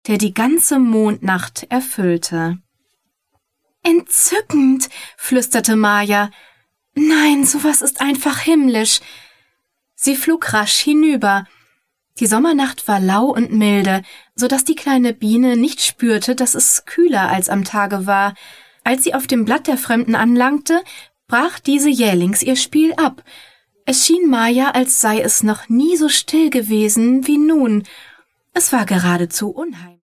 der die ganze Mondnacht erfüllte. »Entzückend«, flüsterte Maja. »Nein, sowas ist einfach himmlisch.« Sie flog rasch hinüber. Die Sommernacht war lau und milde, so dass die kleine Biene nicht spürte, dass es kühler als am Tage war. Als sie auf dem Blatt der Fremden anlangte, brach diese jählings ihr Spiel ab. Es schien Maja, als sei es noch nie so still gewesen wie nun. Es war geradezu unheimlich.